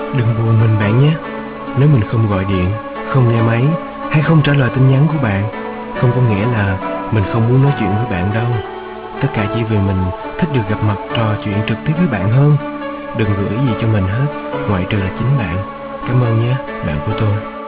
Đừng buồn mình bạn nhé. Nếu mình không gọi điện, không nghe máy hay không trả lời tin nhắn của bạn, không có nghĩa là mình không muốn nói chuyện với bạn đâu. Tất cả chỉ vì mình thích được gặp mặt trò chuyện trực tiếp với bạn hơn. Đừng gửi gì cho mình hết, ngoại trừ là chính bạn. Cảm ơn nhé, bạn của tôi.